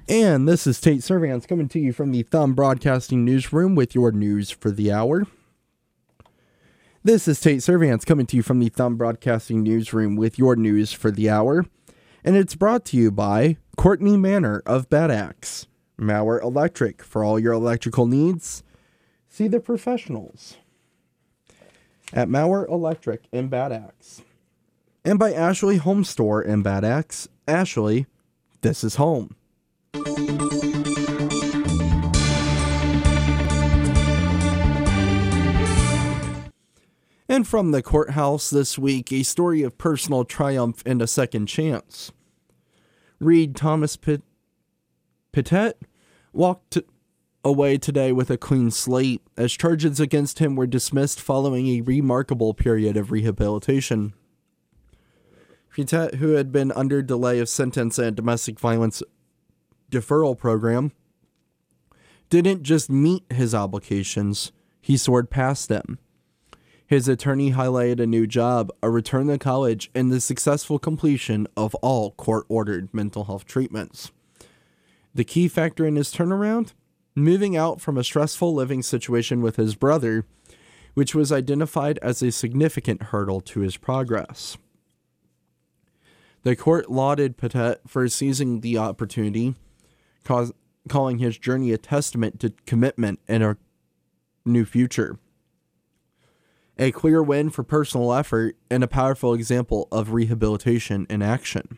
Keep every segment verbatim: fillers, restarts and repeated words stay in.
And this is Tate Servants coming to you from the Thumb Broadcasting Newsroom with your news for the hour. This is Tate Servants coming to you from the Thumb Broadcasting Newsroom with your news for the hour. And it's brought to you by Courtney Manor of Bad Axe, Mauer Electric for all your electrical needs. See the professionals at Mauer Electric in Bad Axe. And by Ashley Home Store in Bad Axe. Ashley, this is home. And from the courthouse this week, a story of personal triumph and a second chance. Reed Thomas Pit- Pittet walked t- away today with a clean slate, as charges against him were dismissed following a remarkable period of rehabilitation. Pittet, who had been under delay of sentence and domestic violence deferral program, didn't just meet his obligations, he soared past them. His attorney highlighted a new job, a return to college, and the successful completion of all court-ordered mental health treatments. The key factor in his turnaround? Moving out from a stressful living situation with his brother, which was identified as a significant hurdle to his progress. The court lauded Pittet for seizing the opportunity, cause, calling his journey a testament to commitment and a new future. A clear win for personal effort and a powerful example of rehabilitation in action.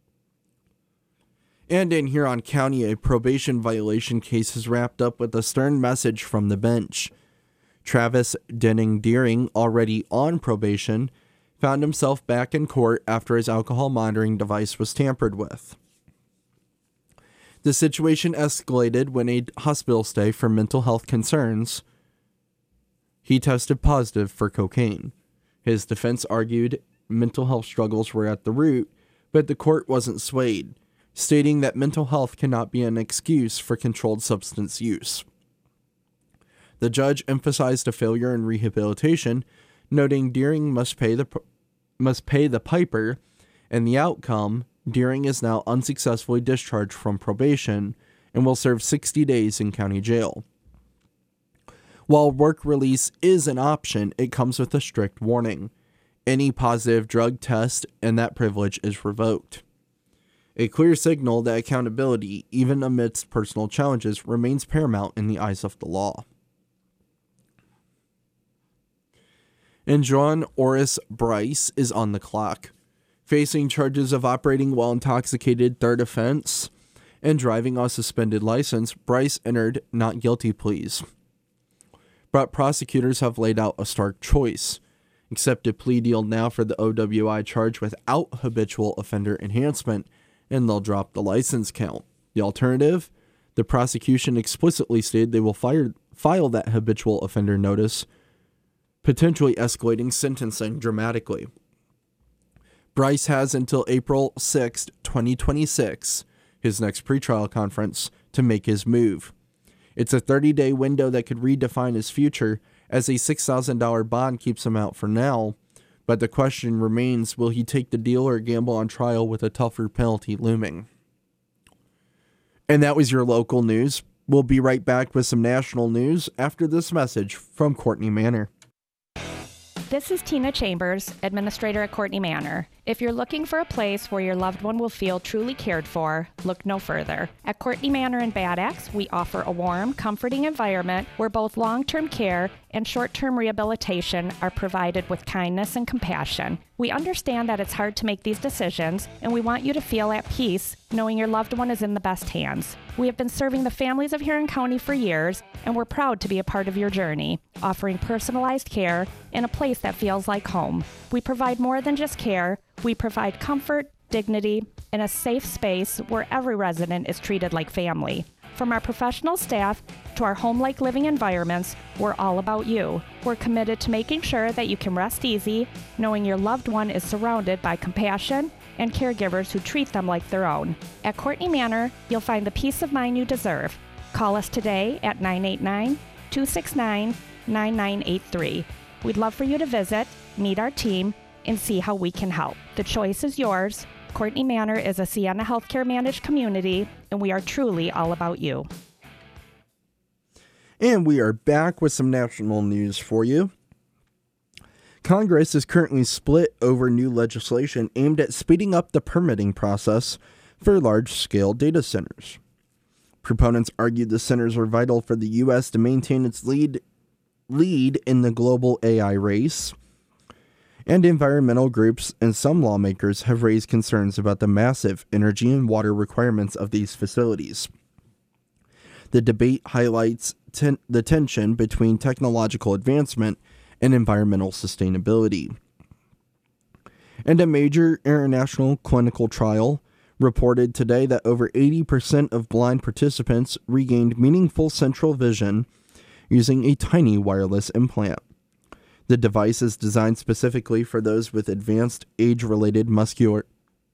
And in Huron County, a probation violation case is wrapped up with a stern message from the bench. Travis Denning Deering, already on probation, found himself back in court after his alcohol monitoring device was tampered with. The situation escalated when a hospital stay for mental health concerns. He tested positive for cocaine. His defense argued mental health struggles were at the root, but the court wasn't swayed, stating that mental health cannot be an excuse for controlled substance use. The judge emphasized a failure in rehabilitation, noting Deering must pay the must pay the piper, and the outcome, Deering is now unsuccessfully discharged from probation and will serve sixty days in county jail. While work release is an option, it comes with a strict warning. Any positive drug test and that privilege is revoked. A clear signal that accountability, even amidst personal challenges, remains paramount in the eyes of the law. And John Oris Bryce is on the clock, facing charges of operating while intoxicated, third offense, and driving on suspended license. Bryce entered not guilty pleas. But prosecutors have laid out a stark choice. Accept a plea deal now for the O W I charge without habitual offender enhancement, and they'll drop the license count. The alternative? The prosecution explicitly stated they will fire, file that habitual offender notice, potentially escalating sentencing dramatically. Bryce has until April sixth, twenty twenty-six, his next pretrial conference, to make his move. It's a thirty-day window that could redefine his future, as a six thousand dollars bond keeps him out for now. But the question remains, will he take the deal or gamble on trial with a tougher penalty looming? And that was your local news. We'll be right back with some national news after this message from Courtney Manor. This is Tina Chambers, administrator at Courtney Manor. If you're looking for a place where your loved one will feel truly cared for, look no further. At Courtney Manor in Bad Axe, we offer a warm, comforting environment where both long-term care and short-term rehabilitation are provided with kindness and compassion. We understand that it's hard to make these decisions, and we want you to feel at peace knowing your loved one is in the best hands. We have been serving the families of Huron County for years, and we're proud to be a part of your journey, offering personalized care in a place that feels like home. We provide more than just care. We provide comfort, dignity, and a safe space where every resident is treated like family. From our professional staff to our home-like living environments, we're all about you. We're committed to making sure that you can rest easy, knowing your loved one is surrounded by compassion and caregivers who treat them like their own. At Courtney Manor, you'll find the peace of mind you deserve. Call us today at nine eight nine, two six nine, nine nine eight three. We'd love for you to visit, meet our team, and see how we can help. The choice is yours. Courtney Manor is a Sienna Healthcare managed community, and we are truly all about you. And we are back with some national news for you. Congress is currently split over new legislation aimed at speeding up the permitting process for large-scale data centers. Proponents argued the centers are vital for the U S to maintain its lead, lead in the global A I race, and environmental groups and some lawmakers have raised concerns about the massive energy and water requirements of these facilities. The debate highlights ten- the tension between technological advancement and environmental sustainability. And a major international clinical trial reported today that over eighty percent of blind participants regained meaningful central vision using a tiny wireless implant. The device is designed specifically for those with advanced age-related muscular,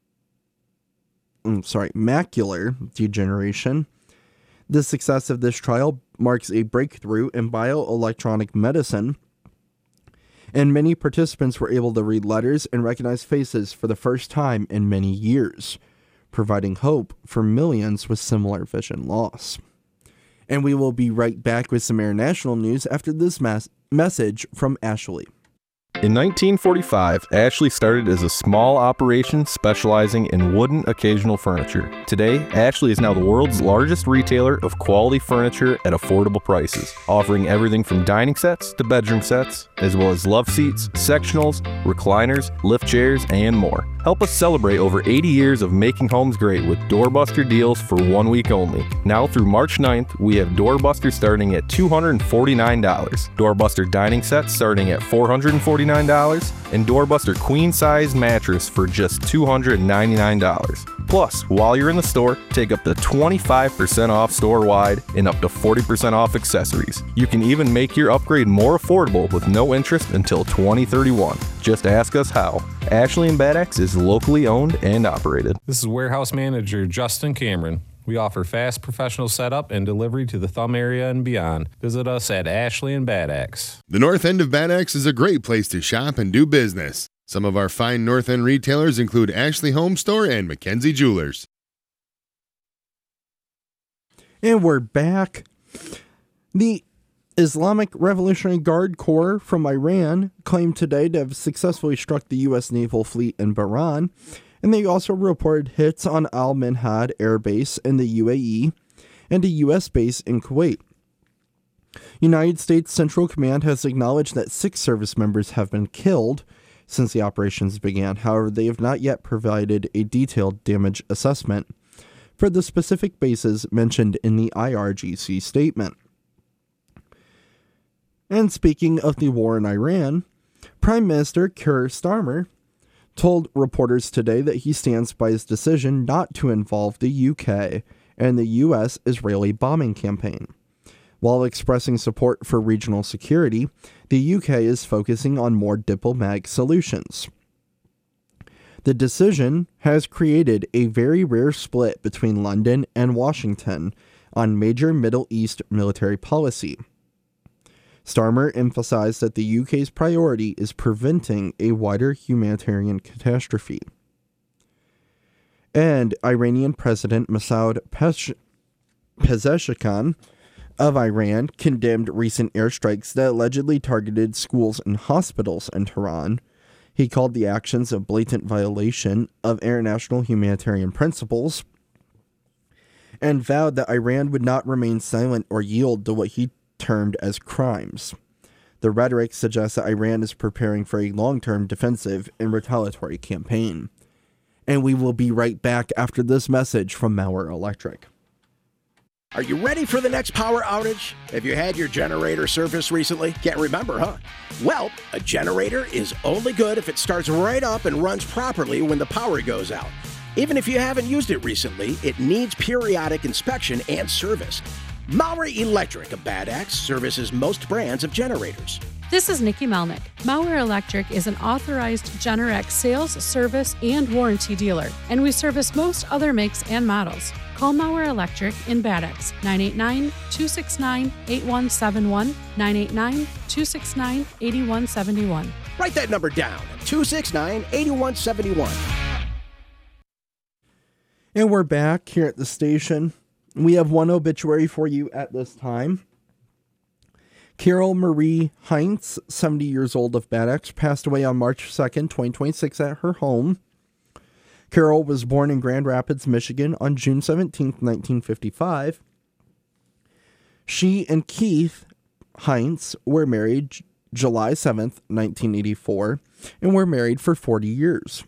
I'm sorry, macular degeneration. The success of this trial marks a breakthrough in bioelectronic medicine, and many participants were able to read letters and recognize faces for the first time in many years, providing hope for millions with similar vision loss. And we will be right back with some international news after this mas- message from Ashley. In nineteen forty-five, Ashley started as a small operation specializing in wooden occasional furniture. Today, Ashley is now the world's largest retailer of quality furniture at affordable prices, offering everything from dining sets to bedroom sets, as well as love seats, sectionals, recliners, lift chairs, and more. Help us celebrate over eighty years of making homes great with Doorbuster deals for one week only. Now through March ninth, we have Doorbuster starting at two hundred forty-nine dollars, Doorbuster dining sets starting at four hundred forty-nine dollars, and Doorbuster queen size mattress for just two hundred ninety-nine dollars. Plus, while you're in the store, take up to twenty-five percent off store-wide and up to forty percent off accessories. You can even make your upgrade more affordable with no interest until twenty thirty-one. Just ask us how. Ashley and Bad Axe is locally owned and operated. This is Warehouse Manager Justin Cameron. We offer fast professional setup and delivery to the Thumb area and beyond. Visit us at Ashley and Bad Axe. The North End of Bad Axe is a great place to shop and do business. Some of our fine North End retailers include Ashley Home Store and Mackenzie Jewelers. And we're back. The Islamic Revolutionary Guard Corps from Iran claimed today to have successfully struck the U S naval fleet in Bahrain, and they also reported hits on Al Minhad Air Base in the U A E and a U S base in Kuwait. United States Central Command has acknowledged that six service members have been killed since the operations began. However, they have not yet provided a detailed damage assessment for the specific bases mentioned in the I R G C statement. And speaking of the war in Iran, Prime Minister Keir Starmer told reporters today that he stands by his decision not to involve the U K in the U S-Israeli bombing campaign. While expressing support for regional security, the U K is focusing on more diplomatic solutions. The decision has created a very rare split between London and Washington on major Middle East military policy. Starmer emphasized that the U K's priority is preventing a wider humanitarian catastrophe. And Iranian President Masoud Pesh- Pezeshkian of Iran condemned recent airstrikes that allegedly targeted schools and hospitals in Tehran. He called the actions a blatant violation of international humanitarian principles and vowed that Iran would not remain silent or yield to what he termed as crimes. The rhetoric suggests that Iran is preparing for a long-term defensive and retaliatory campaign. And we will be right back after this message from Mauer Electric. Are you ready for the next power outage? Have you had your generator serviced recently? Can't remember, huh? Well, a generator is only good if it starts right up and runs properly when the power goes out. Even if you haven't used it recently, it needs periodic inspection and service. Mauer Electric of Bad Axe services most brands of generators. This is Nikki Melnick. Mauer Electric is an authorized Generac sales, service, and warranty dealer, and we service most other makes and models. Call Mauer Electric in Bad Axe, nine eight nine, two six nine, eight one seven one, nine eight nine, two six nine, eight one seven one. Write that number down, two six nine, eight one seven one. And we're back here at the station. We have one obituary for you at this time. Carol Marie Heinz, seventy years old, of Bad Axe, passed away on March second, twenty twenty-six at her home. Carol was born in Grand Rapids, Michigan on June seventeenth, nineteen fifty-five. She and Keith Heinz were married J- July seventh, nineteen eighty-four, and were married for forty years.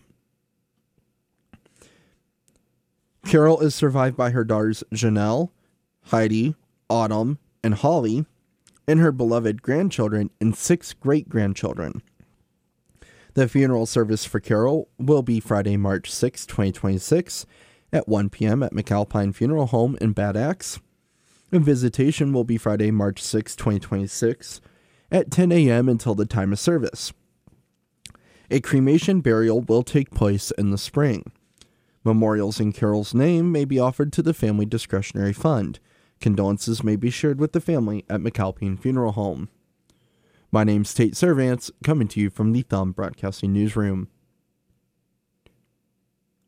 Carol is survived by her daughters Janelle, Heidi, Autumn, and Holly, and her beloved grandchildren and six great-grandchildren. The funeral service for Carol will be Friday, March sixth, twenty twenty-six at one p.m. at McAlpine Funeral Home in Bad Axe. And visitation will be Friday, March sixth, twenty twenty-six at ten a.m. until the time of service. A cremation burial will take place in the spring. Memorials in Carol's name may be offered to the Family Discretionary Fund. Condolences may be shared with the family at McAlpine Funeral Home. My name's Tate Servants, coming to you from the Thumb Broadcasting Newsroom.